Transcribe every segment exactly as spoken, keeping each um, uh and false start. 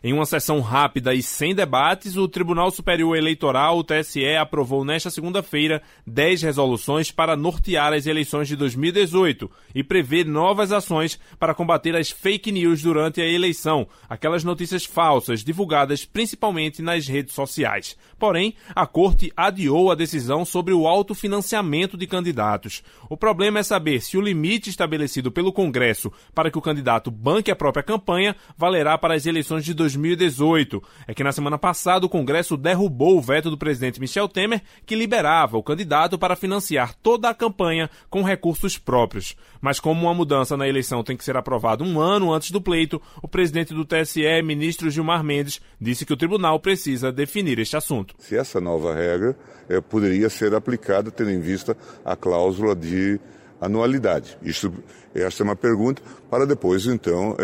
Em uma sessão rápida e sem debates, o Tribunal Superior Eleitoral, o T S E, aprovou nesta segunda-feira dez resoluções para nortear as eleições de dois mil e dezoito e prevê novas ações para combater as fake news durante a eleição, aquelas notícias falsas divulgadas principalmente nas redes sociais. Porém, a Corte adiou a decisão sobre o autofinanciamento de candidatos. O problema é saber se o limite estabelecido pelo Congresso para que o candidato banque a própria campanha valerá para as eleições de dois mil e dezoito. É que na semana passada o Congresso derrubou o veto do presidente Michel Temer, que liberava o candidato para financiar toda a campanha com recursos próprios. Mas como uma mudança na eleição tem que ser aprovada um ano antes do pleito, o presidente do T S E, ministro Gilmar Mendes, disse que o tribunal precisa definir este assunto. Se essa nova regra é, poderia ser aplicada tendo em vista a cláusula de anualidade. Isso, esta é uma pergunta para depois, então,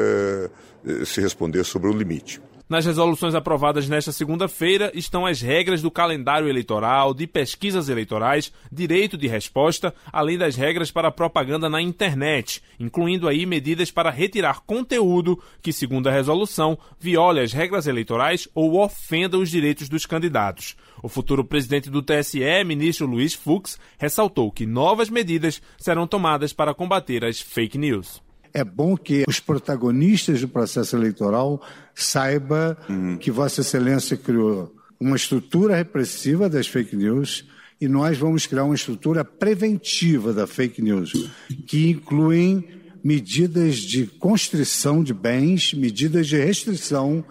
é, se responder sobre o limite. Nas resoluções aprovadas nesta segunda-feira estão as regras do calendário eleitoral, de pesquisas eleitorais, direito de resposta, além das regras para propaganda na internet, incluindo aí medidas para retirar conteúdo que, segundo a resolução, viole as regras eleitorais ou ofenda os direitos dos candidatos. O futuro presidente do T S E, ministro Luiz Fux, ressaltou que novas medidas serão tomadas para combater as fake news. É bom que os protagonistas do processo eleitoral saibam uhum. que Vossa Excelência criou uma estrutura repressiva das fake news e nós vamos criar uma estrutura preventiva da fake news, que incluem medidas de constrição de bens, medidas de restrição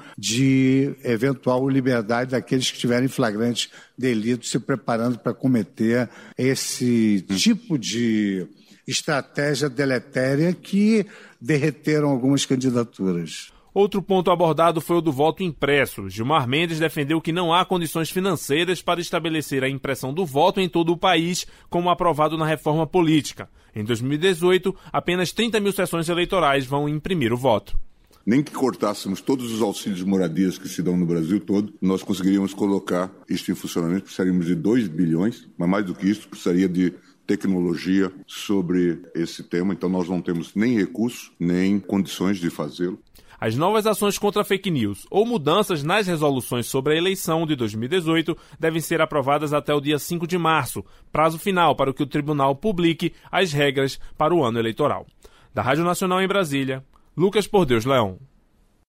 de eventual liberdade daqueles que estiverem flagrantes delitos se preparando para cometer esse uhum. tipo de estratégia deletéria que derreteram algumas candidaturas. Outro ponto abordado foi o do voto impresso. Gilmar Mendes defendeu que não há condições financeiras para estabelecer a impressão do voto em todo o país, como aprovado na reforma política. Em dois mil e dezoito, apenas trinta mil sessões eleitorais vão imprimir o voto. Nem que cortássemos todos os auxílios de moradias que se dão no Brasil todo, nós conseguiríamos colocar isso em funcionamento, precisaríamos de dois bilhões, mas mais do que isso, precisaria de tecnologia sobre esse tema, então nós não temos nem recursos, nem condições de fazê-lo. As novas ações contra a fake news ou mudanças nas resoluções sobre a eleição de dois mil e dezoito devem ser aprovadas até o dia cinco de março, prazo final para que o tribunal publique as regras para o ano eleitoral. Da Rádio Nacional em Brasília, Lucas Por Deus Leão.